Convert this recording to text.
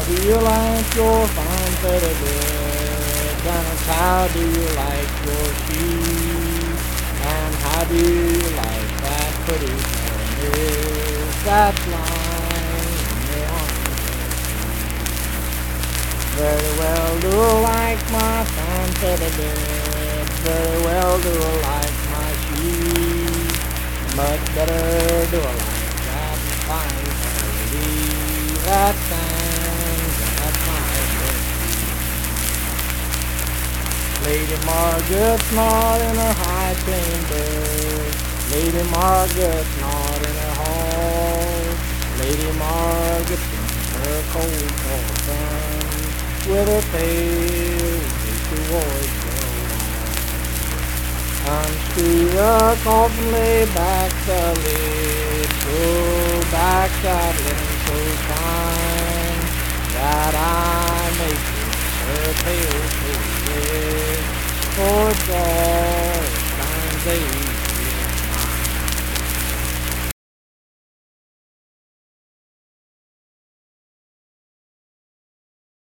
do you like your fine feathered bed? And how do you like your sheep? And how do you like that pretty miss that lying in your arms? Very well do I like my fine feathered bed. Very well do I like my sheep. Much better do I like that fine lady that sings at my breast. Lady Margaret's not in her high chamber. Lady Margaret's not in her hall. Lady Margaret's in her cold coffin with her pale face towards the wall. Unscrew the coffin, lay back the lid, pull back that linen so fine that I may kiss her pale face red. For joy shines